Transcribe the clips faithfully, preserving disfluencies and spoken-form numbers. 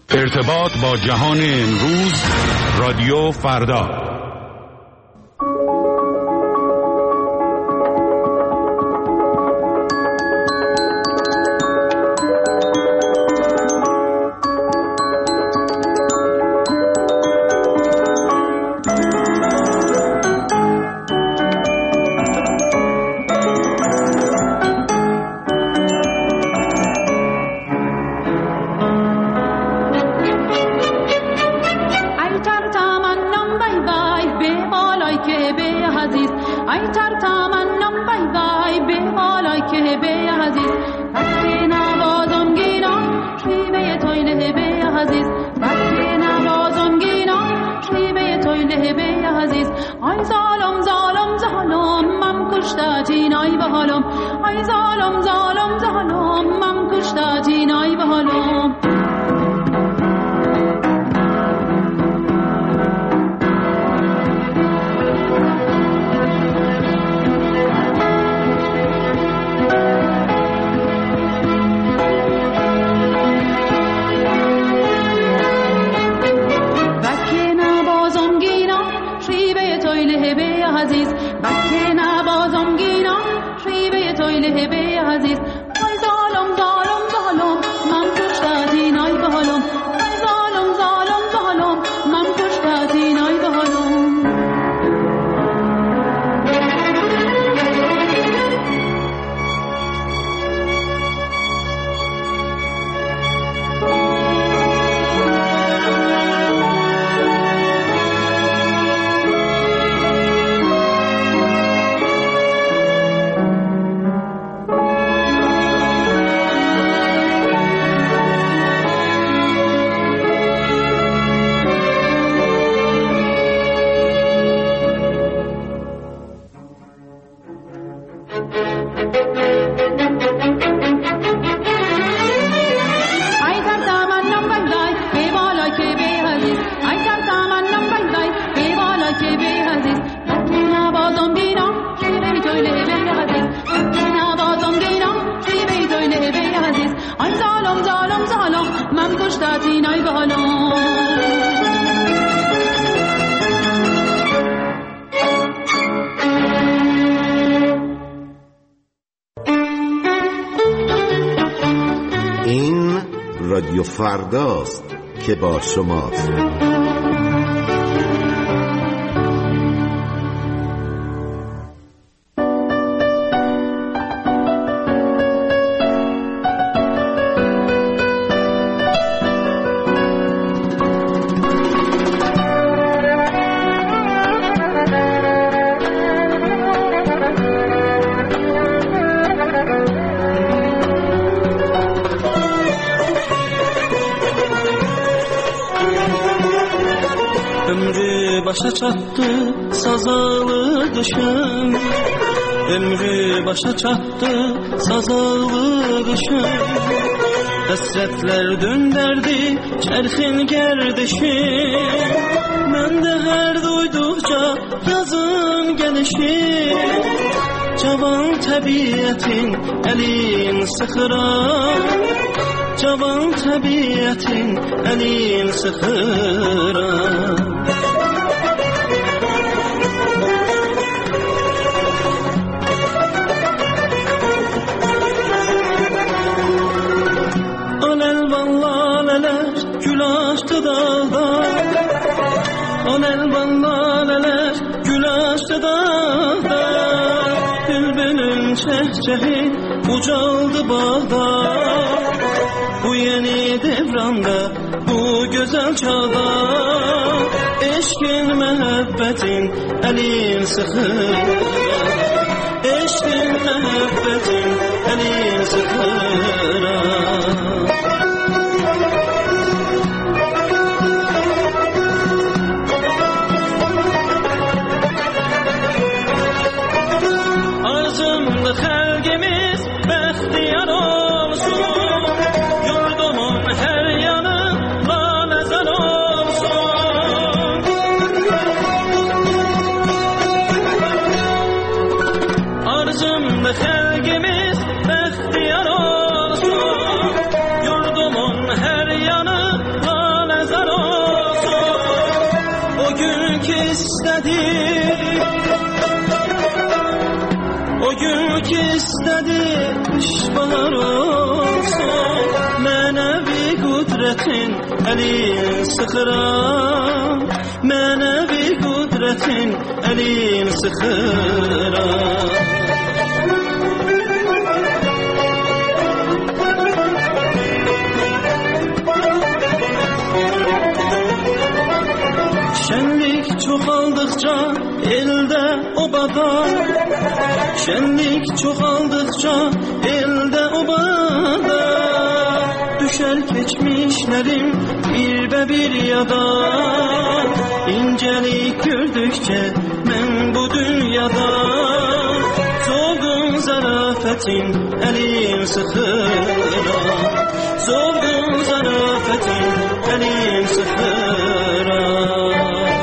ارتباط با جهان امروز، رادیو فردا. این رادیو فرداست که با شماست. Başa çattı sazalı kışım, ömrü başa çattı sazalı kışım. Hasretler dönderdi çerxin gerdişim, ben de her duydukça yazın gelişim. Cavan tabiatin elin sıxıram, cavan tabiatin elin sıxıram. Açtı dağda, on elvan laleler gül açtı dağda. Bülbülün çehçehi ucaldı bağda, bu yeni devranda, bu güzel çağda. Eşkin mehebbetin elin sıxır, eşkin mehebbetin elin sıxır. Xəlqimiz bəxtiyar olsun, yurdumun hər yanı laləzən olsun. Arzumda xəlqimiz bəxtiyar olsun, yurdumun istedi, o gün ki istedi iş bahar olsun. Mənəvi qudretin elin sıxıram, mənəvi qudretin elin sıxıram. Şenlik çoxaldıqca elde obada, şenlik çoxaldıqca elde obada, düşer geçmişlerim bir be bir yada. İncelik gördükçe ben bu dünyada, solgun zarafetin elim sıxıram, solgun zarafetin elim sıxıram.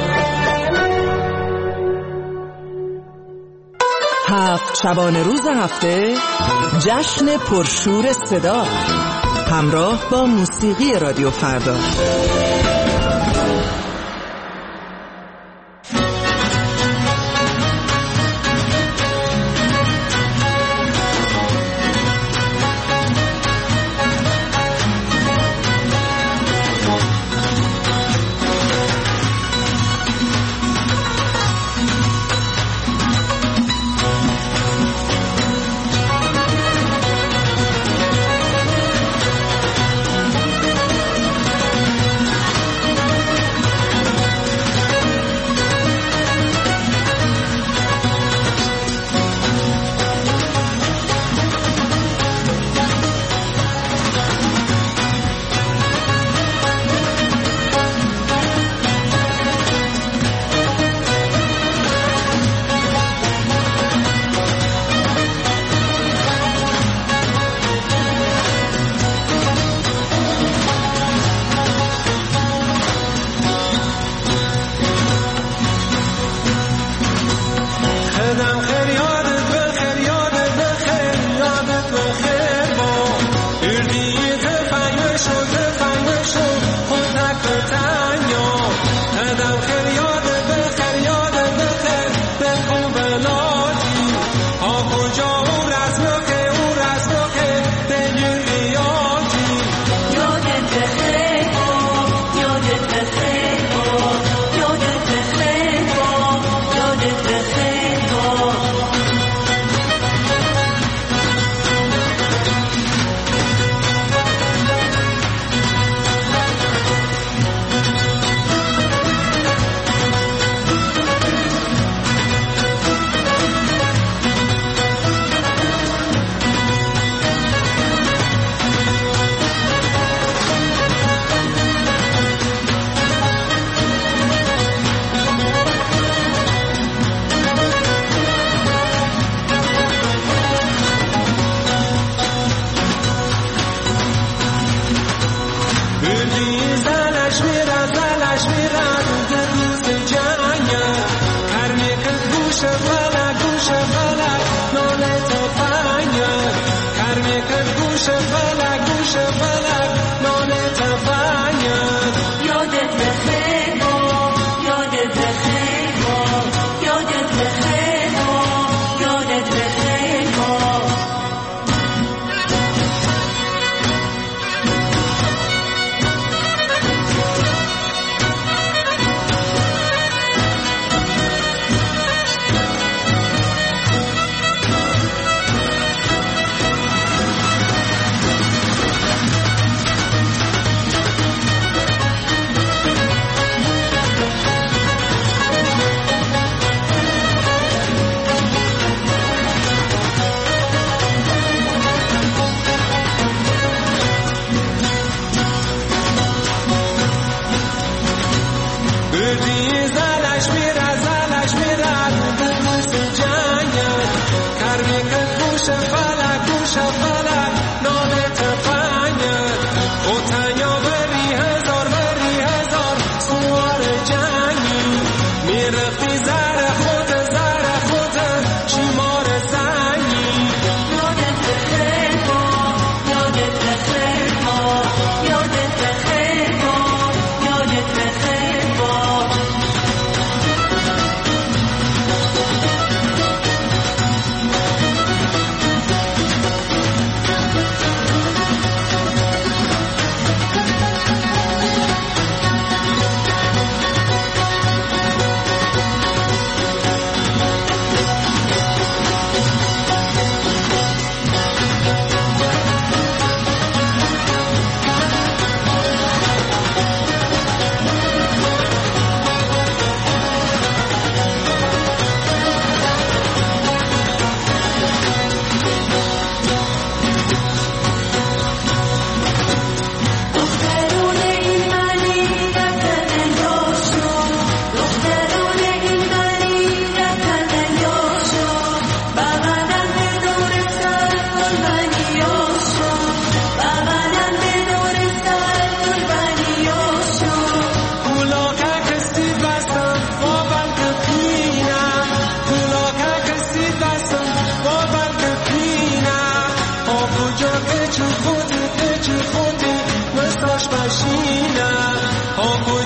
هفت شبانه روز هفته جشن پرشور صدا همراه با موسیقی رادیو فردا.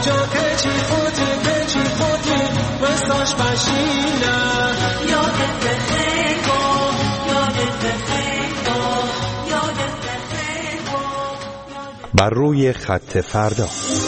جا کچی فوتی کچی فوتی وستاش بشینه یادت بخیر با یادت بخیر با یادت بخیر با. بر روی خط فردا.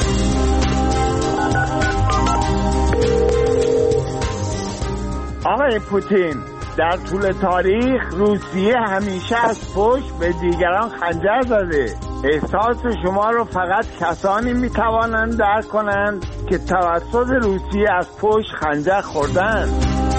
آقای پوتین، در طول تاریخ روسیه همیشه از پشت به دیگران خنجر زده. احساس شما رو فقط کسانی میتوانند درک کنند که توسط روسیه از پشت خنجر خوردند.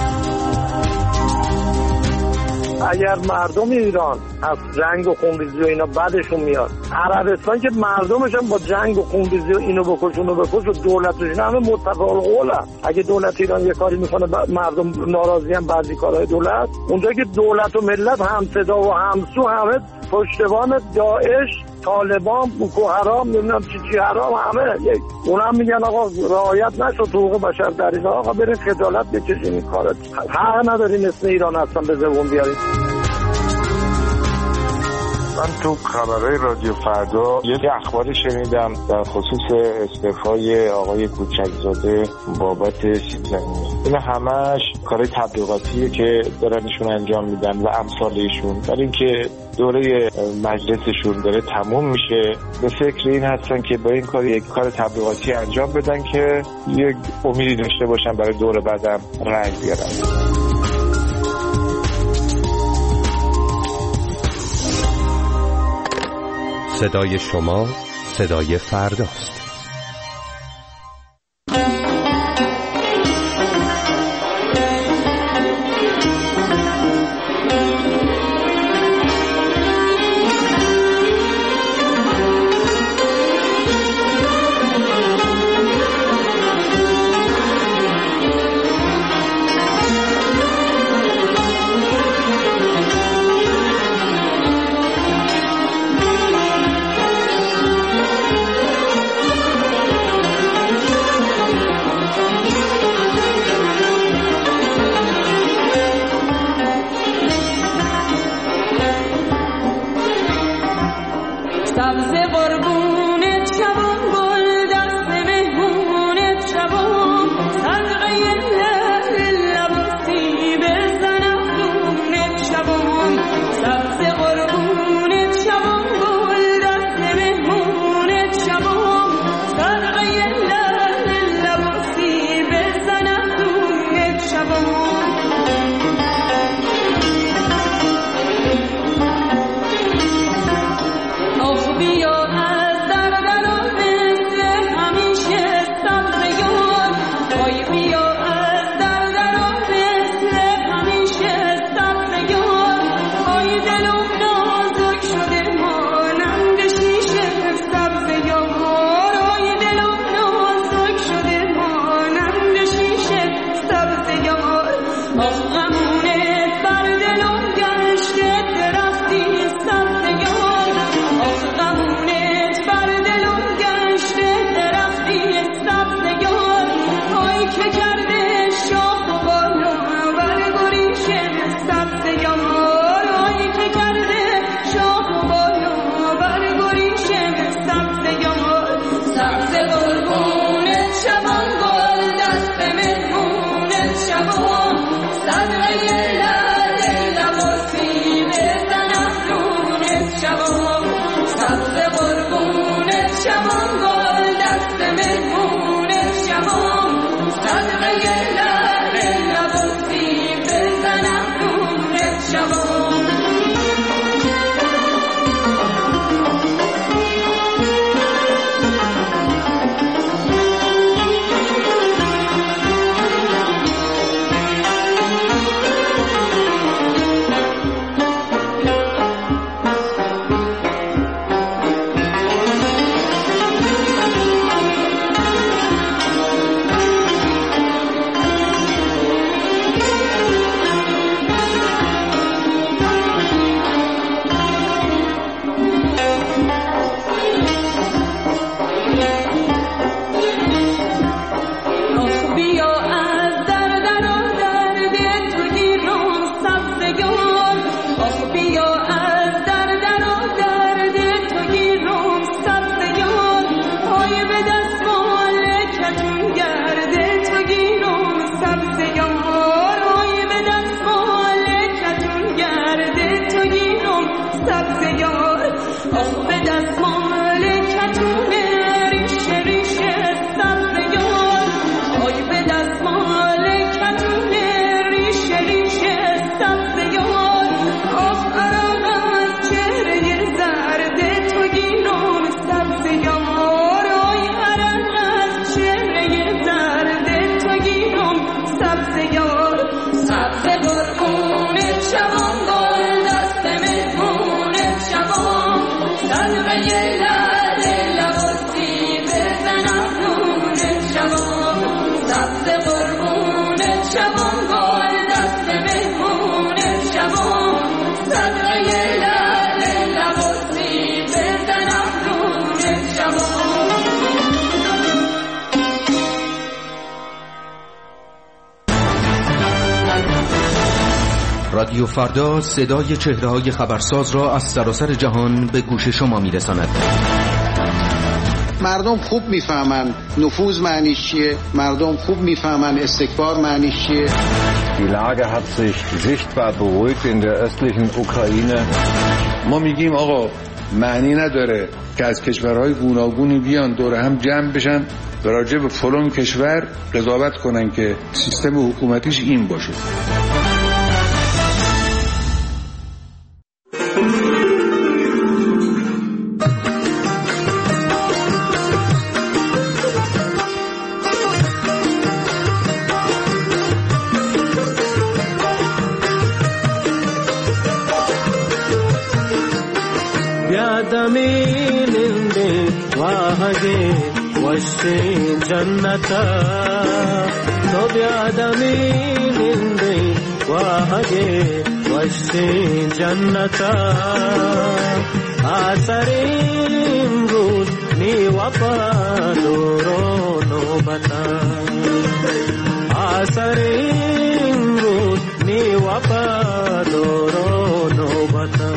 اگر مردم ایران از جنگ و خونریزی و اینا بعدشون میاد، عربستان که مردمشون با جنگ و خونریزی و اینو بکش اونو بکش و دولتشون همه متفق القولن. اگه دولت ایران یه کاری میکنه مردم ناراضی هم بعضی کارهای دولت، اونجا که دولت و ملت هم صدا و همسو همه پشتوان داعش، طالبان، بوکو حرام، نمیدونم چی چی حرام، همه یک. اونم میگن آقا رعایت نشد حقوق بشر در ایران، آقا برید خجالت بکشین این کارا. حق ندارین اسم ایران اصلا به زبون بیارید. من تو خبرهای رادیو فردا یه اخباری شنیدم در خصوص استعفای آقای کوچکزاده بابت سیب زمینی. این همش کارهای تبلیغاتیه که دارن ایشون انجام میدن و امثال ایشون، برای اینکه دوره مجلسشون داره تموم میشه به فکر این هستن که با این کار یک کار تبلیغاتی انجام بدن که یک امیدی داشته باشن برای دوره بعدم رنگ بیارن. صدای شما صدای فرداست. رادیو فردا صدای چهره‌های خبرساز را از سراسر جهان به گوش شما می‌رساند. مردم خوب میفهمن نفوذ معنیش چیه، مردم خوب میفهمن استکبار معنیش چیه. Die Lage hat sich sichtbar beruhigt in der östlichen Ukraine. ما میگیم آقا معنی نداره که از کشورهای گوناگونی بیان دور هم جمع بشن و راجع به فلان کشور قضاوت کنن که سیستم حکومتیش این باشه. Yadamininde wahage washte jannata to yadamininde wahage washte jannata asarim rud ni wapadoro no bata asarim rud ni wapadoro no bata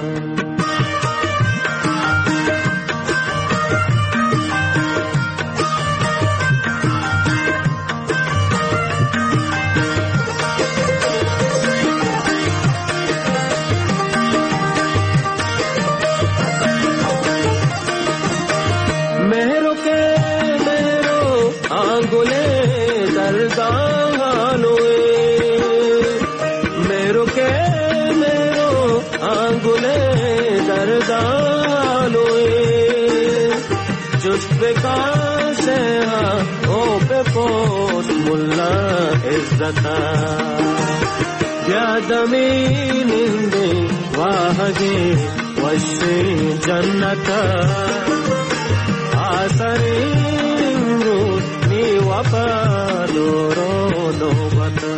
Yadamininde wahage washte jannata asarim rud ni wapadoro no bata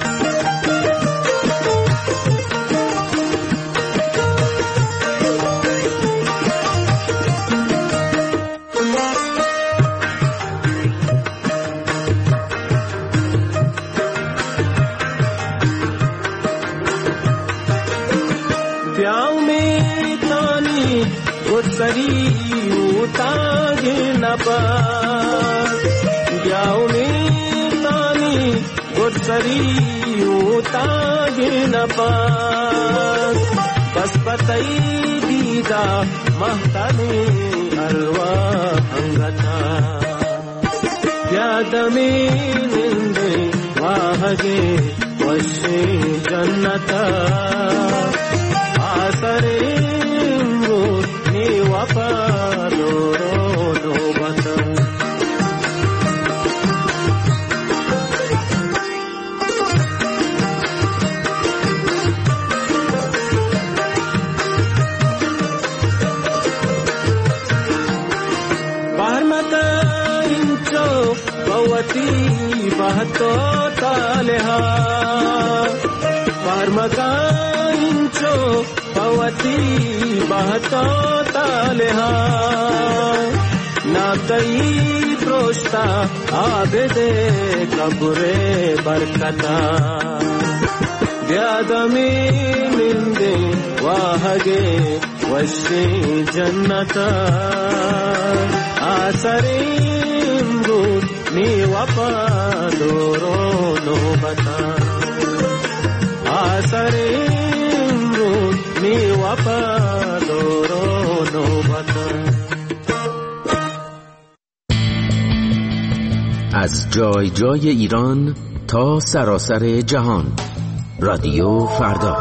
Sari utage na pa gyao me tani god sari utage na pa bas patai dida mahtani alwa angata yadamininde wahage washte jannata asare wapadoro no bata barmata incho bawati bahto taleha barmata incho bawati bahto taleha natai prosta abede kabure barkata yadamininde wahage washte jannata asarim rud ni wapadoro no bata asarim rud ni wapadoro no bata از جای جای ایران تا سراسر جهان رادیو فردا.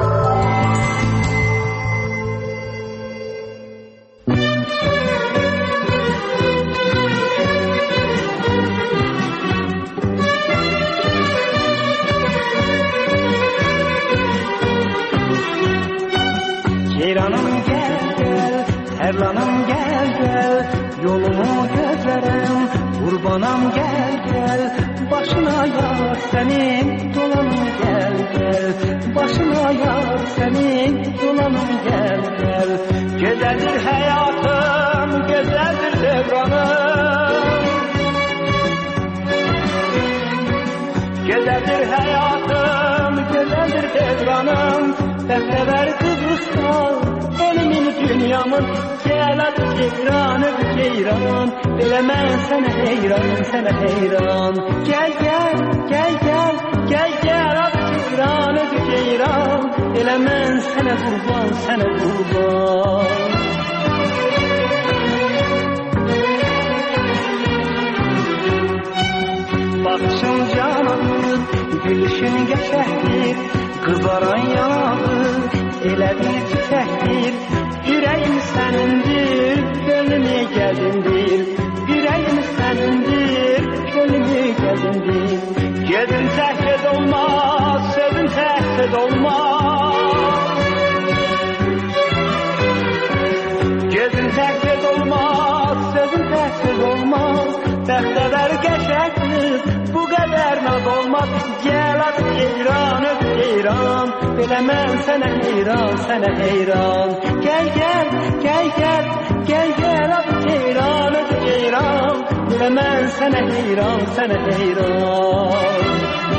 Ceyranım gel gel, Erlanım gel gel, yolumu gözlerim, kurbanım gel gel, başına yar senin, dolanım gel gel, başına yar senin, dolanım gel gel. Güzeldir hayatım, güzeldir devranım, güzeldir hayatım, güzeldir geldir Tezranım Beklever Kıbrıs'ta elimin dünyamın Gel adı ceyran öbü ceyran Bilemem sana heyran sana heyran Gel gel gel gel gel gel adı ceyran öbü ceyran Bilemem sana kurban sana kurban Bakışın canandır, gülüşün geçerdir Kızaran yanağır, elə bir tütəkdir Ürəyim sənindir, gönlümü gəzindir Ürəyim sənindir, gönlümü gəzindir Gedin təhkid olmaz, sözün təhkid olmaz Gedin təhkid olmaz, sözün təhkid olmaz Bəxtəvər qəşəkdir, bu qədər naz olmaz Gəl adı ceyran, öp ceyran Biləməm sənə heyran, sənə heyran Gəl, gəl, gəl, gəl, gəl, gəl adı ceyran, öp ceyran Biləməm sənə heyran, sənə heyran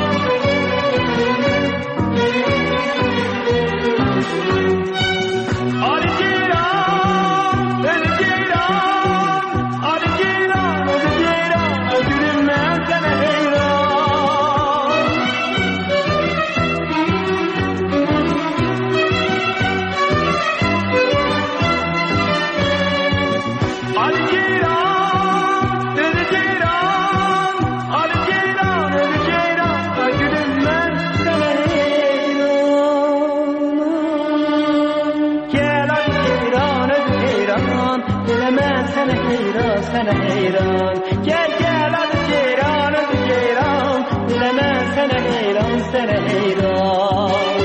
Ali ceyran, öp ceyran Ali ceyran, öp ceyran Gülüm mən sənə heyran Ali ceyran, öp ceyran Ali ceyran, öp ceyran Gülüm mən sənə heyran Gel Ali ceyran, öp ceyran Biləməm sənə heyran, sənə heyran Gel gel adı ceyran, öp ceyran Biləməm sənə heyran, sənə heyran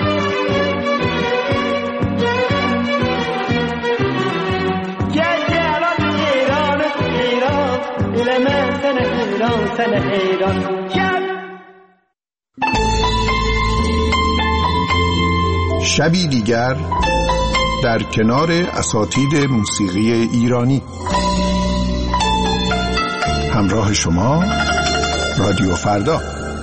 Gel gel adı ceyran, öp ceyran Biləməm sənə heyran, sənə heyran Gel شبی دیگر در کنار اساتید موسیقی ایرانی همراه شما رادیو فردا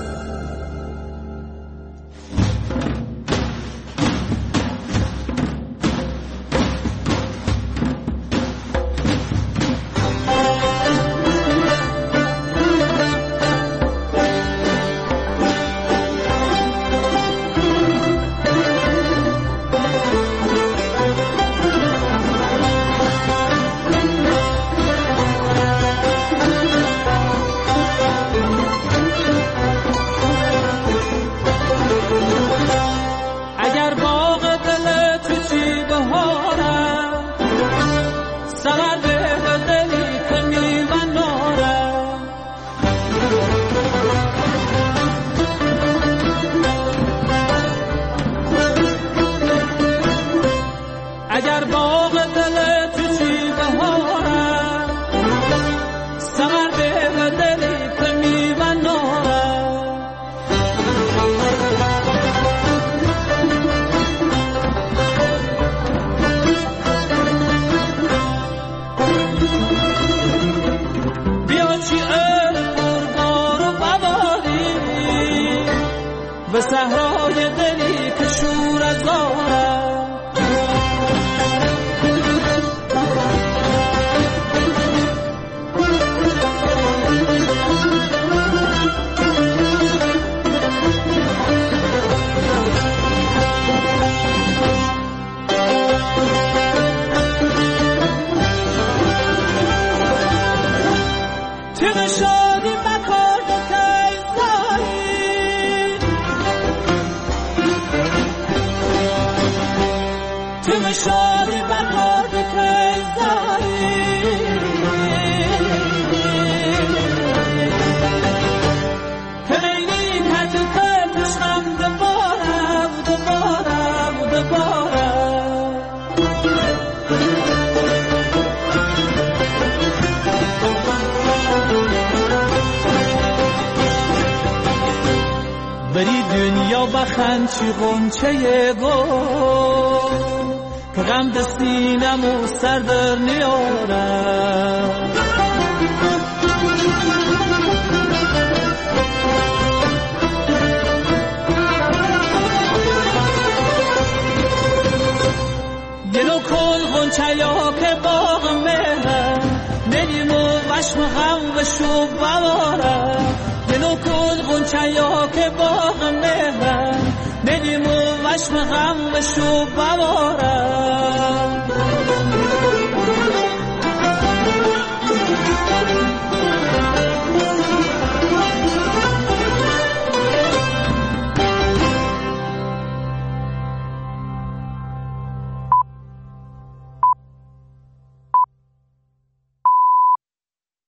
به صحرای دلی که شور از آره شادی بهار کیزاری خیلی کج کجشم دوباره دوباره دوباره بری دنیا بخند چی غنچه گل که غم دستینم و سر در نیارم و وشم غم و شوب بوارم دلو کل غنچه یا که با هم مهرم بدیم و وشم غم و شوب بوارم